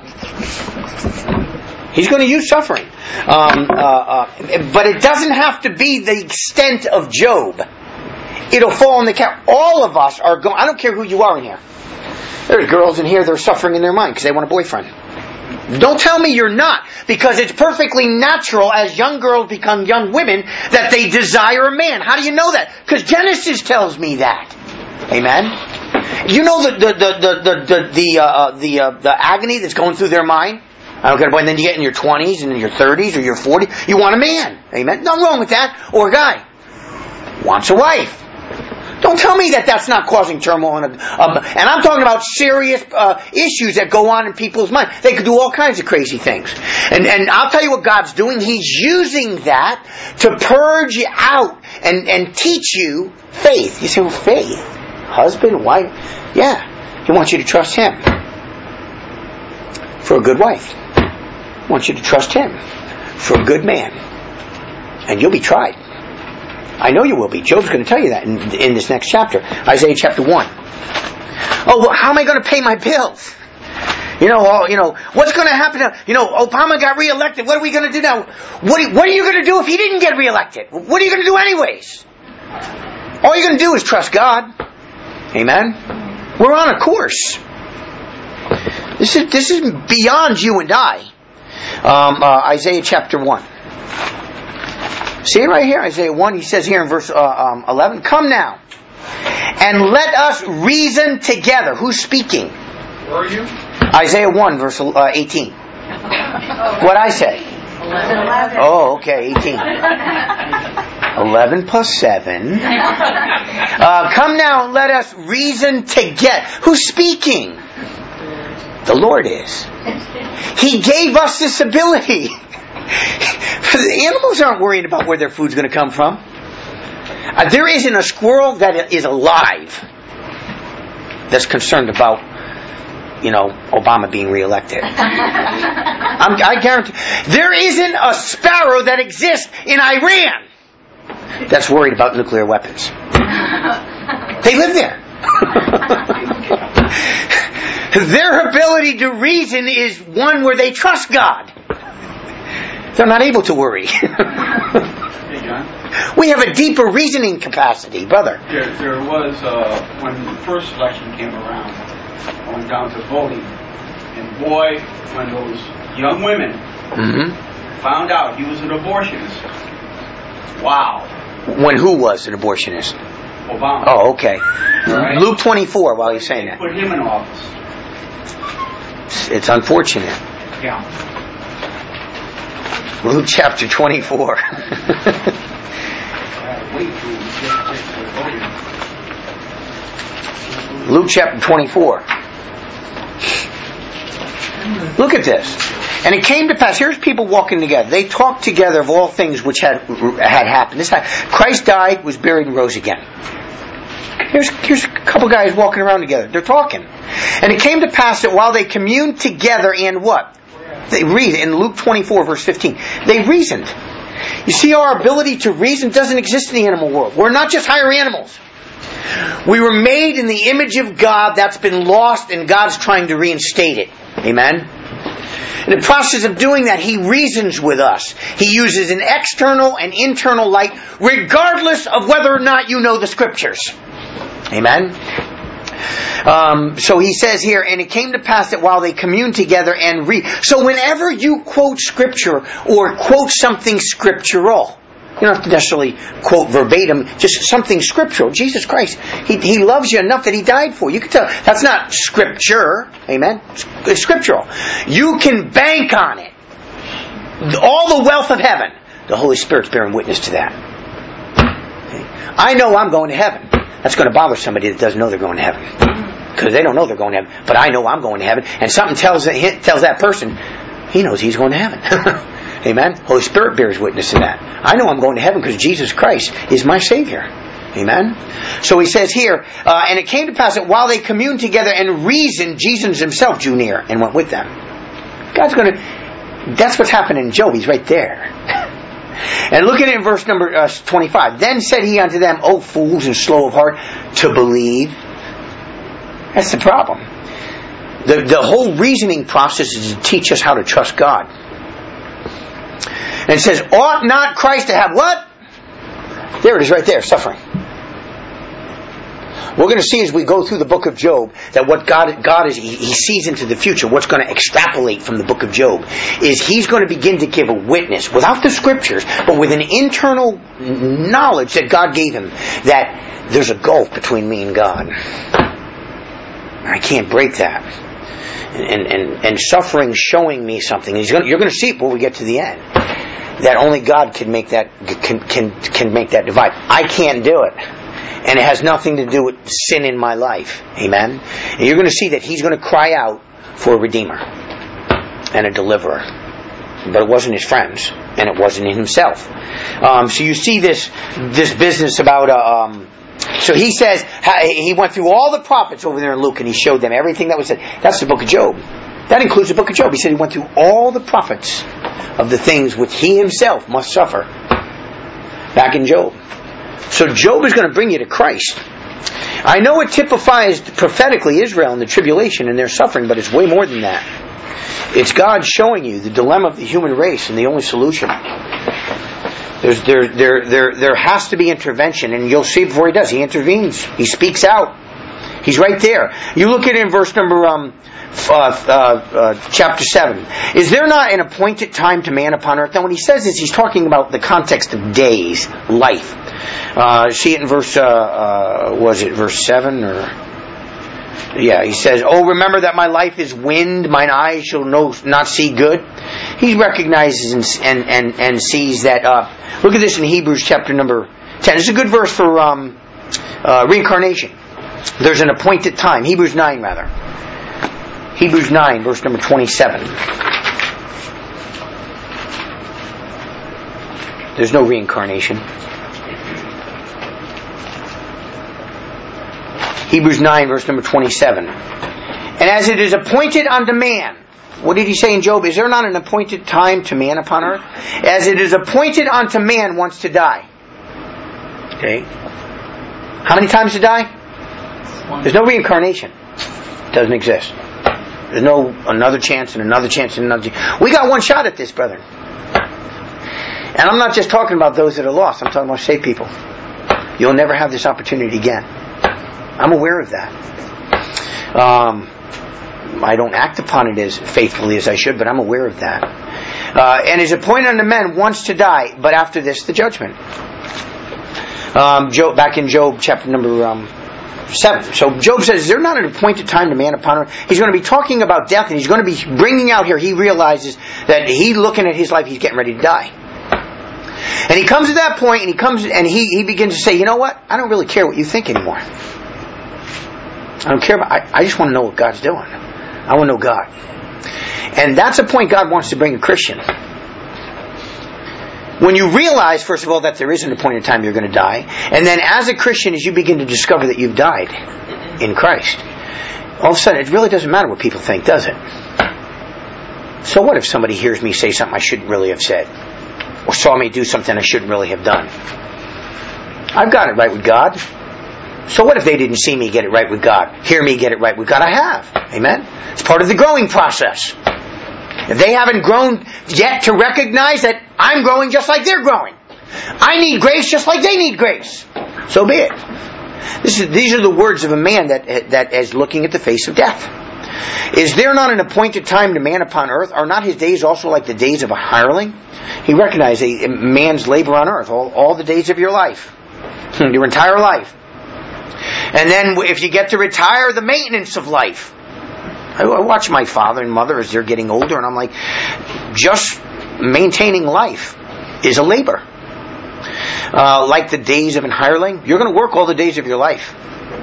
He's going to use suffering. But it doesn't have to be the extent of Job. It'll fall in the cap. All of us are going, I don't care who you are in here. There are girls in here that are suffering in their mind because they want a boyfriend. Don't tell me you're not, because it's perfectly natural as young girls become young women that they desire a man. How do you know that? Because Genesis tells me that. Amen. You know the agony that's going through their mind. I don't care. And then you get in your 20s and in your 30s or your 40s, you want a man. Amen. Nothing wrong with that. Or a guy wants a wife. Don't tell me that that's not causing turmoil. And I'm talking about serious issues that go on in people's minds. They could do all kinds of crazy things. And I'll tell you what God's doing. He's using that to purge you out and teach you faith. You say, well, faith? Husband, wife? Yeah. He wants you to trust Him for a good wife. He wants you to trust Him for a good man. And you'll be tried. I know you will be. Job's going to tell you that in this next chapter. Isaiah chapter 1. Oh, well, how am I going to pay my bills? What's going to happen now? Obama got reelected. What are we going to do now? What are you going to do if he didn't get reelected? What are you going to do anyways? All you're going to do is trust God. Amen? We're on a course. This is beyond you and I. Isaiah chapter 1. See it right here, Isaiah 1, he says here in verse 11, come now, and let us reason together. Who's speaking? Where are you? Isaiah 1, verse 18. What'd I say? 11. Oh, okay, 18. 11 plus 7. Come now and let us reason together. Who's speaking? The Lord is. He gave us this ability. The animals aren't worried about where their food's going to come from. There isn't a squirrel that is alive that's concerned about, Obama being reelected. I guarantee. There isn't a sparrow that exists in Iran that's worried about nuclear weapons. They live there. Their ability to reason is one where they trust God. They're not able to worry. Hey, John. We have a deeper reasoning capacity, brother. There was, when the first election came around, I went down to voting, and boy, when those young women found out he was an abortionist, wow. When who was an abortionist? Obama. Oh, okay. Right. Luke 24, while he's saying that. Put him in office. It's unfortunate. Yeah. Luke chapter 24. Luke chapter 24. Look at this. And it came to pass, here's people walking together. They talked together of all things which had happened. This time, Christ died, was buried, and rose again. Here's a couple guys walking around together. They're talking. And it came to pass that while they communed together and what? They read in Luke 24 verse 15. They reasoned. You see, our ability to reason doesn't exist in the animal world. We're not just higher animals. We were made in the image of God that's been lost, and God's trying to reinstate it. Amen? In the process of doing that, He reasons with us. He uses an external and internal light, regardless of whether or not you know the Scriptures. Amen? So he says here, and it came to pass that while they communed together and read. So whenever you quote Scripture or quote something scriptural, you don't have to necessarily quote verbatim, just something scriptural. Jesus Christ, He loves you enough that He died for you. You can tell that's not Scripture. Amen? It's scriptural. You can bank on it. All the wealth of heaven. The Holy Spirit's bearing witness to that. Okay? I know I'm going to heaven. That's going to bother somebody that doesn't know they're going to heaven. Because they don't know they're going to heaven. But I know I'm going to heaven. And something tells that person, he knows he's going to heaven. Amen? Holy Spirit bears witness to that. I know I'm going to heaven because Jesus Christ is my Savior. Amen? So he says here, and it came to pass that while they communed together and reasoned, Jesus Himself drew near and went with them. God's going to... That's what's happening in Job. He's right there. And look at it in verse number 25. Then said He unto them, O fools and slow of heart to believe. That's the problem. The whole reasoning process is to teach us how to trust God. And it says, ought not Christ to have what? There it is right there, suffering. We're going to see as we go through the book of Job that what God is, He sees into the future. What's going to extrapolate from the book of Job is He's going to begin to give a witness without the Scriptures, but with an internal knowledge that God gave Him that there's a gulf between me and God. I can't break that. And suffering showing me something. You're going to see it when we get to the end. That only God can make that can make that divide. I can't do it. And it has nothing to do with sin in my life. Amen? And you're going to see that He's going to cry out for a Redeemer and a Deliverer. But it wasn't His friends. And it wasn't in Himself. So you see this business about... so he says, he went through all the prophets over there in Luke and he showed them everything that was said. That's the book of Job. That includes the book of Job. He said he went through all the prophets of the things which he himself must suffer. Back in Job. So Job is going to bring you to Christ. I know it typifies prophetically Israel and the tribulation and their suffering, but it's way more than that. It's God showing you the dilemma of the human race and the only solution. There has to be intervention, and you'll see before He does. He intervenes. He speaks out. He's right there. You look at it in verse number chapter 7. Is there not an appointed time to man upon earth? Now when he says this, he's talking about the context of days, life. See it in verse, was it verse 7 or... Yeah, he says, "Oh, remember that my life is wind, mine eyes shall not see good." He recognizes and sees that. Look at this in Hebrews chapter number 10. It's a good verse for reincarnation. There's an appointed time. Hebrews 9 rather. Hebrews 9, verse number 27. There's no reincarnation. Hebrews 9, verse number 27. And as it is appointed unto man, what did he say in Job? Is there not an appointed time to man upon earth? As it is appointed unto man once to die. Okay. How many times to die? There's no reincarnation. It doesn't exist. There's no another chance and another chance and another chance. We got one shot at this, brethren. And I'm not just talking about those that are lost. I'm talking about saved people. You'll never have this opportunity again. I'm aware of that. I don't act upon it as faithfully as I should, but I'm aware of that. And is appointed unto men once to die, but after this the judgment. Back in Job chapter number 7. So Job says, is there not an appointed time to man upon earth? He's going to be talking about death, and he's going to be bringing out here, he realizes that he looking at his life, he's getting ready to die. And he comes to that point, and he begins to say, you know what? I don't really care what you think anymore. I don't care about, I just want to know what God's doing. I want to know God. And that's a point God wants to bring a Christian. When you realize, first of all, that there is an appointed time you're going to die, and then as a Christian, as you begin to discover that you've died in Christ, all of a sudden, it really doesn't matter what people think, does it? So what if somebody hears me say something I shouldn't really have said? Or saw me do something I shouldn't really have done? I've got it right with God. So what if they didn't see me get it right with God? Hear me get it right with God? I have. Amen? It's part of the growing process. If they haven't grown yet to recognize that I'm growing just like they're growing. I need grace just like they need grace. So be it. These are the words of a man that is looking at the face of death. Is there not an appointed time to man upon earth? Are not his days also like the days of a hireling? He recognized a man's labor on earth, all the days of your life. Your entire life. And then if you get to retire, the maintenance of life. I watch my father and mother as they're getting older, and I'm like, just maintaining life is a labor. Like the days of an hireling, you're going to work all the days of your life.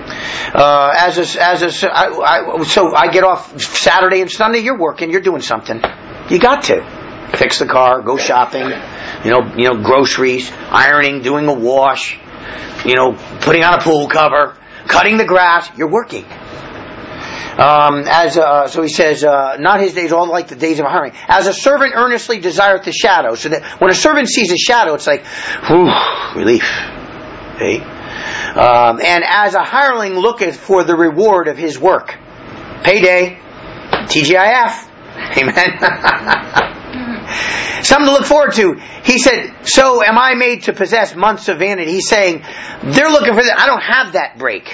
So I get off Saturday and Sunday, you're working, you're doing something. You got to fix the car, go shopping, groceries, ironing, doing a wash, putting on a pool cover, cutting the grass. You're working. So he says, not his days all like the days of a hireling. As a servant earnestly desireth the shadow. So that when a servant sees a shadow, it's like, whew, relief. Okay? And as a hireling looketh for the reward of his work. Payday. TGIF. Amen. Something to look forward to. He said, so am I made to possess months of vanity? He's saying, they're looking for that. I don't have that break.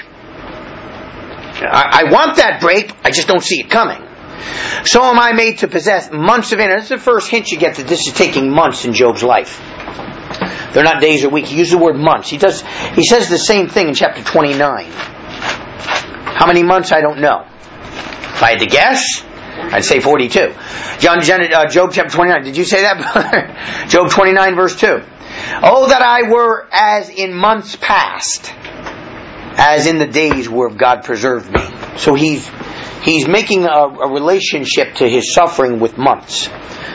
I want that break, I just don't see it coming. So am I made to possess months of vanity. That's the first hint you get that this is taking months in Job's life. They're not days or weeks. He used the word months. He says the same thing in chapter 29. How many months? I don't know. If I had to guess, I'd say 42. Job chapter 29. Did you say that, brother? Job 29 verse 2. Oh, that I were as in months past, as in the days where God preserved me. So he's making a relationship to his suffering with months.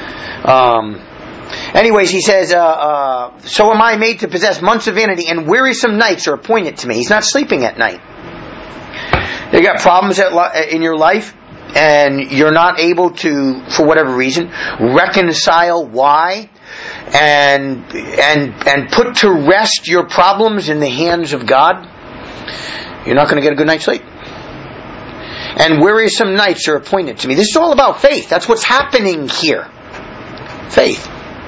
Anyways, he says, so am I made to possess months of vanity, and wearisome nights are appointed to me. He's not sleeping at night. You got problems in your life, and you're not able to, for whatever reason, reconcile why, and put to rest your problems in the hands of God. You're not going to get a good night's sleep. And wearisome nights are appointed to me. This is all about faith. That's what's happening here. Faith.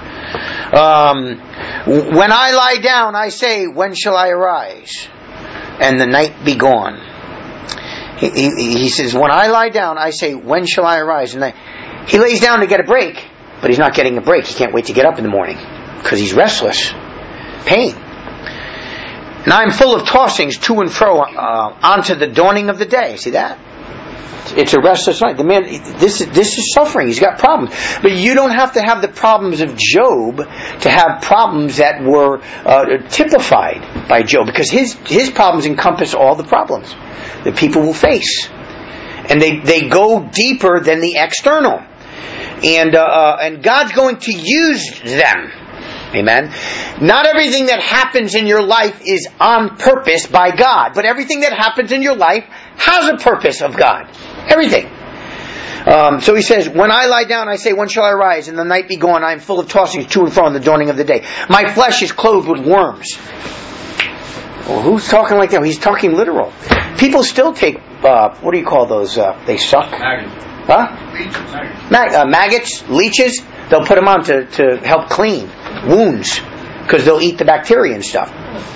When I lie down, I say, when shall I arise? And the night be gone. He says, when I lie down, I say, when shall I arise? And he lays down to get a break, but he's not getting a break. He can't wait to get up in the morning because he's restless. Pain. And I'm full of tossings to and fro onto the dawning of the day. See that? It's a restless night. The man, this is suffering. He's got problems. But you don't have to have the problems of Job to have problems that were typified by Job, because his problems encompass all the problems that people will face. And they go deeper than the external. And God's going to use them. Amen. Not everything that happens in your life is on purpose by God. But everything that happens in your life has a purpose of God. Everything. So he says, when I lie down, I say, when shall I rise? And the night be gone, I am full of tossings to and fro in the dawning of the day. My flesh is clothed with worms. Well, who's talking like that? He's talking literal. People still take, what do you call those? They suck? Maggots. Huh? Maggots, leeches. They'll put them on to help clean wounds, because they'll eat the bacteria and stuff.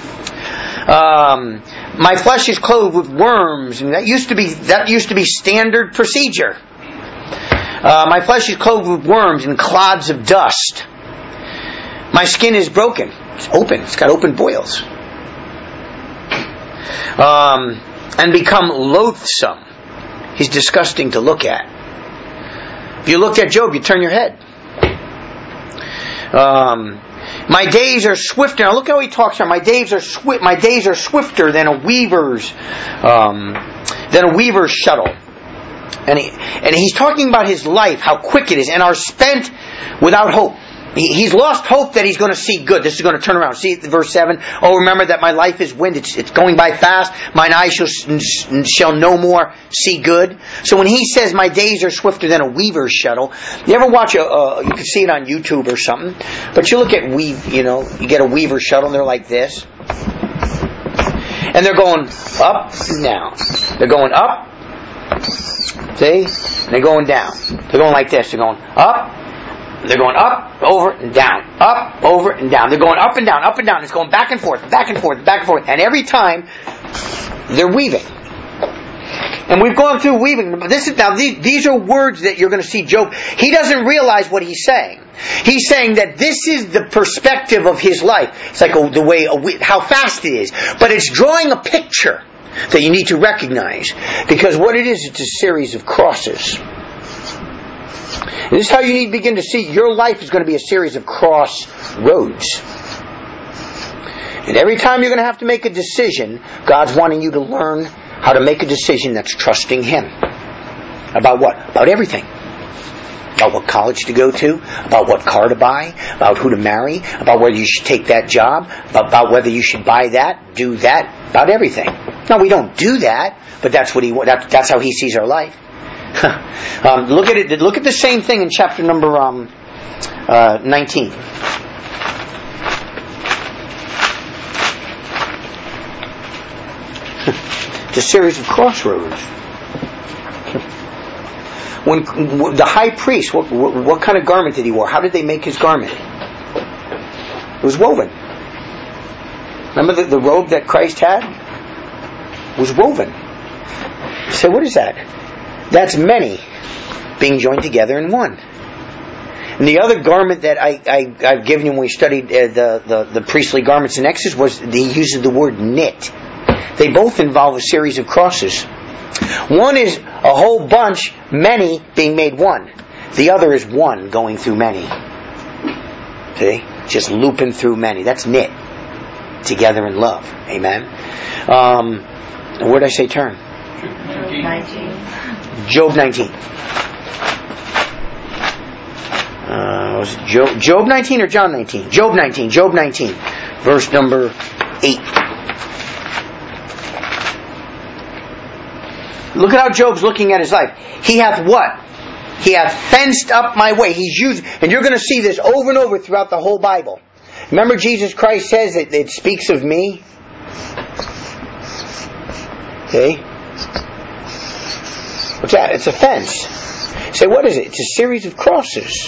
My flesh is clothed with worms, and that used to be standard procedure. My flesh is clothed with worms and clods of dust. My skin is broken. It's open. It's got open boils. And become loathsome. He's disgusting to look at. If you looked at Job, you'd turn your head. My days are swifter. Now look how he talks here. My days are swifter than a weaver's shuttle. And he's talking about his life, how quick it is, and are spent without hope. He's lost hope that he's going to see good. This is going to turn around. See verse 7. Oh, remember that my life is wind. It's going by fast. Mine eyes shall no more see good. So when he says my days are swifter than a weaver's shuttle, you ever watch you can see it on YouTube or something, but you look at you get a weaver's shuttle and they're like this. And they're going up and down. They're going up. See? And they're going down. They're going like this. They're going up. They're going up, over, and down. Up, over, and down. They're going up and down, up and down. It's going back and forth, back and forth, back and forth. And every time, they're weaving. And we've gone through weaving. These are words that you're going to see Job. He doesn't realize what he's saying. He's saying that this is the perspective of his life. It's like the way, how fast it is. But it's drawing a picture that you need to recognize. Because what it is, it's a series of crosses. And this is how you need to begin to see your life is going to be a series of crossroads. And every time you're going to have to make a decision, God's wanting you to learn how to make a decision that's trusting Him. About what? About everything. About what college to go to, about what car to buy, about who to marry, about whether you should take that job, about whether you should buy that, do that, about everything. No, we don't do that, but that's how He sees our life. Look at it. Look at the same thing in chapter number 19. It's a series of crossroads. When the high priest, what kind of garment did he wear? How did they make his garment? It was woven. Remember the robe that Christ had? It was woven. You say, what is that? That's many being joined together in one. And the other garment that I've given you when we studied the priestly garments in Exodus was he uses the word knit. They both involve a series of crosses. One is a whole bunch, many being made one. The other is one going through many. See? Just looping through many. That's knit. Together in love. Amen. Where did I say turn? 19. Job 19. Was it Job 19 or John 19? Job 19. Job 19. Verse number 8. Look at how Job's looking at his life. He hath what? He hath fenced up my way. He's used, and you're going to see this over and over throughout the whole Bible. Remember Jesus Christ says that it speaks of me? Okay? What's that? It's a fence. Say, what is it? It's a series of crosses.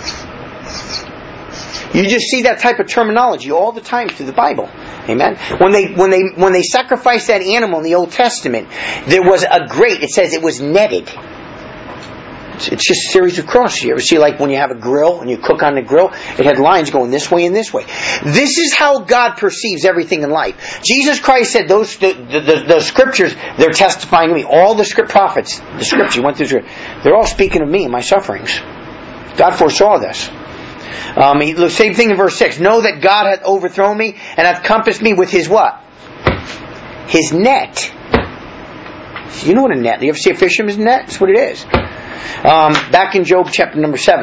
You just see that type of terminology all the time through the Bible. Amen. When they sacrificed that animal in the Old Testament, there was a grate. It says it was netted. It's just a series of crosses. You ever see, like when you have a grill and you cook on the grill, it had lines going this way and this way. This is how God perceives everything in life. Jesus Christ said the scriptures, they're testifying to me. All the prophets, the scriptures you went through, they're all speaking of me and my sufferings. God foresaw this. The same thing in verse 6. Know that God hath overthrown me and hath compassed me with His what? His net. You know what a net? You ever see a fisherman's net? That's what it is. Back in Job chapter number 7.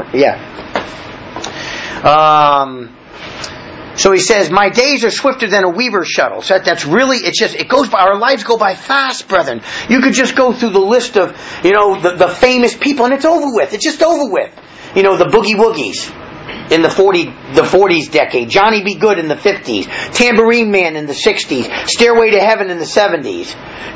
So he says, my days are swifter than a weaver's shuttle. So that's really, it goes by, our lives go by fast, brethren. You could just go through the list of, the famous people and it's over with. It's just over with. The Boogie Woogies in the 40s decade, Johnny B. Good in the 50s, Tambourine Man in the 60s, Stairway to Heaven in the 70s,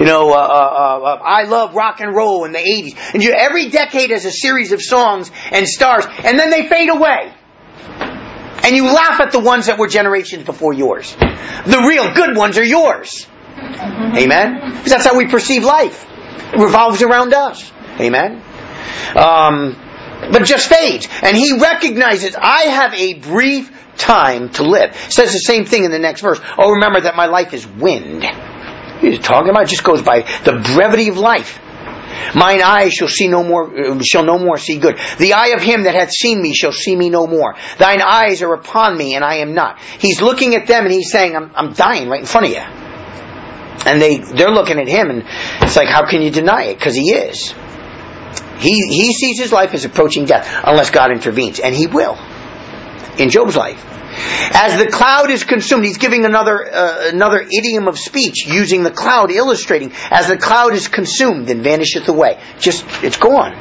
I Love Rock and Roll in the 80s. And every decade has a series of songs and stars, and then they fade away. And you laugh at the ones that were generations before yours. The real good ones are yours. Amen? Because that's how we perceive life. It revolves around us. Amen? But it just fades. And he recognizes, I have a brief time to live. It says the same thing in the next verse. Oh, remember that my life is wind. He's talking about, it just goes by the brevity of life. Mine eyes shall no more see good. The eye of him that hath seen me shall see me no more. Thine eyes are upon me, and I am not. He's looking at them, and he's saying, I'm dying right in front of you. And they're looking at him, and it's like, how can you deny it? Because he is. He sees his life as approaching death, unless God intervenes, and he will. In Job's life. As the cloud is consumed, he's giving another idiom of speech, using the cloud, illustrating, as the cloud is consumed and vanisheth away. It's gone.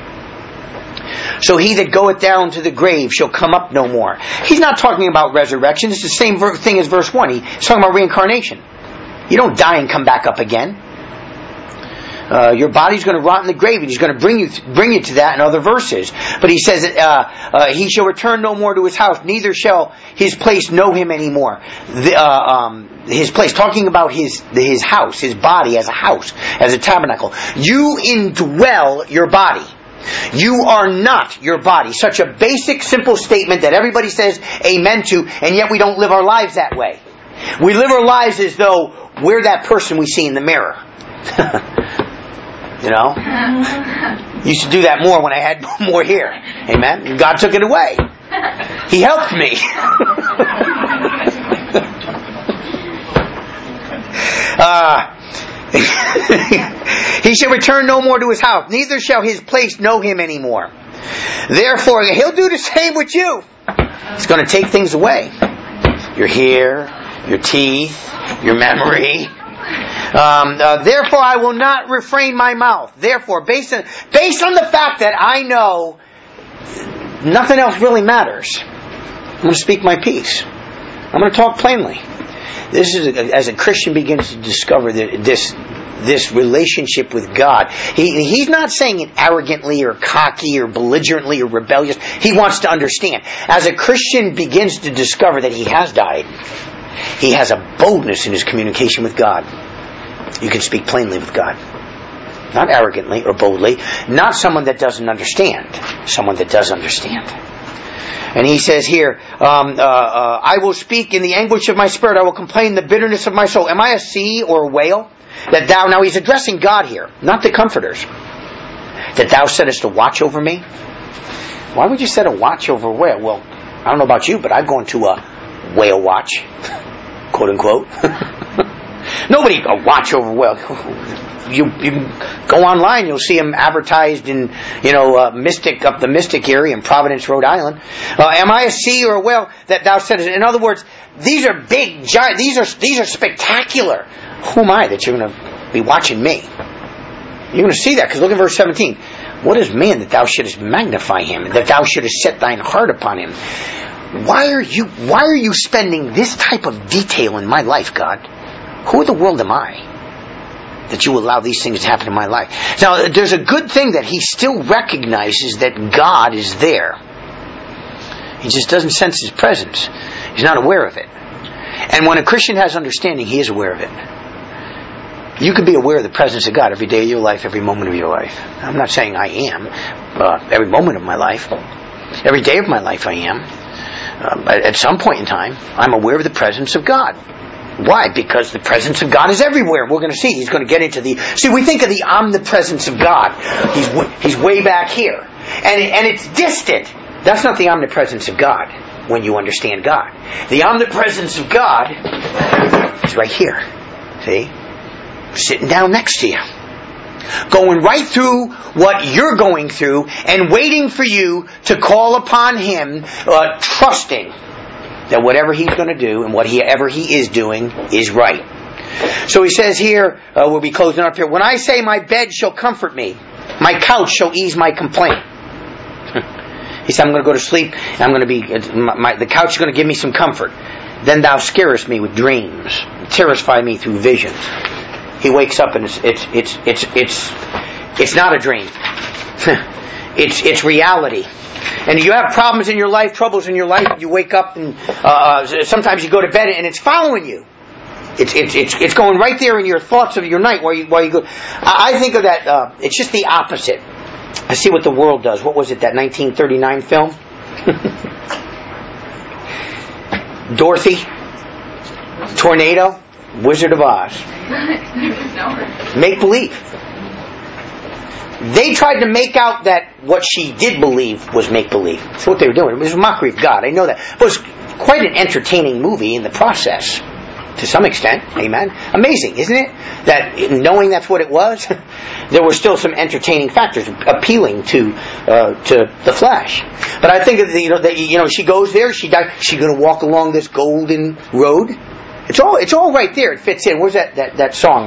So he that goeth down to the grave shall come up no more. He's not talking about resurrection. It's the same thing as verse 1. He's talking about reincarnation. You don't die and come back up again. Your body's going to rot in the grave, and he's going to bring you to that in other verses. But he says that he shall return no more to his house, neither shall his place know him anymore. His place, talking about his house, his body as a house, as a tabernacle. You indwell your body. You are not your body. Such a basic, simple statement that everybody says amen to, and yet we don't live our lives that way. We live our lives as though we're that person we see in the mirror. Used to do that more when I had more hair. Amen. God took it away. He helped me. He shall return no more to his house, neither shall his place know him anymore. Therefore, he'll do the same with you. He's going to take things away. Your hair, your teeth, your memory. Therefore I will not refrain my mouth. Therefore, based on the fact that I know nothing else really matters, I'm going to speak my piece. I'm going to talk plainly. This is as a Christian begins to discover this relationship with God. He's not saying it arrogantly or cocky or belligerently or rebellious. He wants to understand. As a Christian begins to discover that he has died, he has a boldness in his communication with God. You can speak plainly with God. Not arrogantly or boldly. Not someone that doesn't understand. Someone that does understand. And he says here, I will speak in the anguish of my spirit. I will complain in the bitterness of my soul. Am I a sea or a whale? That thou, now he's addressing God here, not the comforters. That thou settest a watch over me? Why would you set a watch over a whale? Well, I don't know about you, but I've gone to a whale watch. Quote unquote. Nobody a watch over whale. You go online, you'll see them advertised in Mystic, up the Mystic area in Providence, Rhode Island. Am I a sea or a whale that thou saidest? In other words, these are big, giant. These are spectacular. Who am I that you're going to be watching me? You're going to see that, because look at verse 17. What is man that thou shouldest magnify him, and that thou shouldest set thine heart upon him? Why are you spending this type of detail in my life, God? Who in the world am I that you allow these things to happen in my life? Now, there's a good thing that he still recognizes that God is there. He just doesn't sense his presence. He's not aware of it. And when a Christian has understanding, he is aware of it. You can be aware of the presence of God every day of your life, every moment of your life. I'm not saying I am. Every moment of my life. Every day of my life I am. At some point in time, I'm aware of the presence of God. Why? Because the presence of God is everywhere. We're going to see. He's going to get into the... See, we think of the omnipresence of God. He's way back here. And it's distant. That's not the omnipresence of God when you understand God. The omnipresence of God is right here. See? sitting down next to you. Going right through what you're going through and waiting for you to call upon Him, trusting that whatever He's going to do and whatever He is doing is right. So He says here, we'll be closing up here, when I say my bed shall comfort me, my couch shall ease my complaint. He said, I'm going to go to sleep, and I'm going to be, the couch is going to give me some comfort. Then thou scarest me with dreams, terrify me through visions. He wakes up and it's not a dream. It's reality. And you have problems in your life, troubles in your life. You wake up and sometimes you go to bed and it's following you. It's going right there in your thoughts of your night while you go. I think of that. It's just the opposite. I see what the world does. What was it? That 1939 film? Dorothy, Tornado, Wizard of Oz. Make believe. They tried to make out that what she did believe was make believe. That's what they were doing. It was a mockery of God. I know that. But it was quite an entertaining movie in the process, to some extent. Amen. Amazing, isn't it? That knowing that's what it was, there were still some entertaining factors appealing to the flesh. But I think that she goes there. She's going to walk along this golden road. It's all right there. It fits in. Where's that song?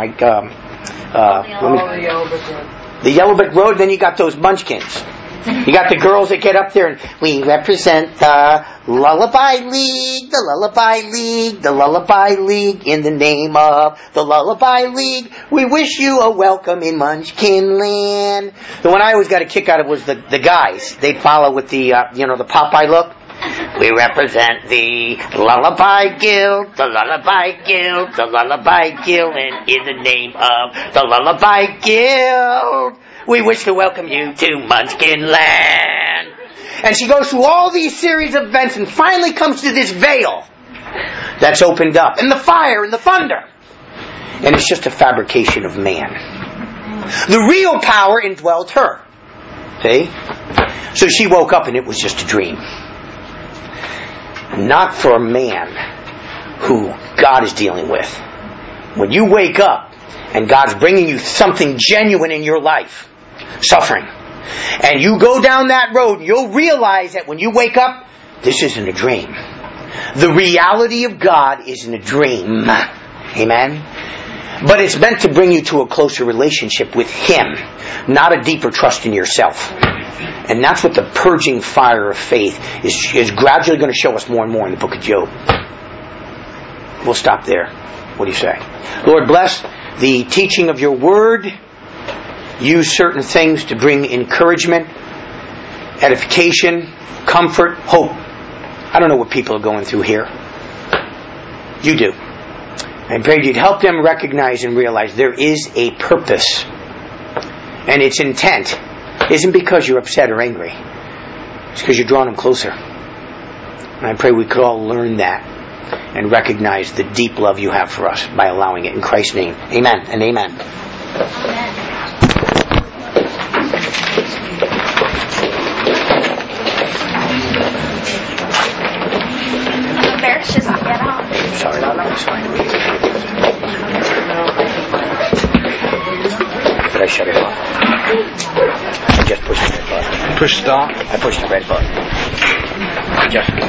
The Yellow Brick Road. Then you got those munchkins. You got the girls that get up there and we represent the Lullaby League, the Lullaby League, the Lullaby League. In the name of the Lullaby League, we wish you a welcome in Munchkin Land. The one I always got a kick out of was the guys. They'd follow with the the Popeye look. We represent the Lullaby Guild, the Lullaby Guild, the Lullaby Guild, and in the name of the Lullaby Guild, we wish to welcome you to Munchkin Land. And she goes through all these series of events and finally comes to this veil that's opened up, and the fire and the thunder. And it's just a fabrication of man. The real power indwelt her. See? So she woke up and it was just a dream. Not for a man who God is dealing with. When you wake up and God's bringing you something genuine in your life, suffering, and you go down that road, you'll realize that when you wake up, this isn't a dream. The reality of God isn't a dream. Amen? But it's meant to bring you to a closer relationship with Him, not a deeper trust in yourself. And that's what the purging fire of faith is gradually going to show us more and more in the book of Job. We'll stop there. What do you say? Lord, bless the teaching of your word. Use certain things to bring encouragement, edification, comfort, hope. I don't know what people are going through here. You do. I pray you'd help them recognize and realize there is a purpose. And its intent isn't because you're upset or angry. It's because you're drawing them closer. And I pray we could all learn that and recognize the deep love you have for us by allowing it in Christ's name. Amen and amen. Amen. Embarrassed to get on. Sorry, no, it's fine. Did I shut it off? I just pushed the red button. Push stop. I pushed the red button. I just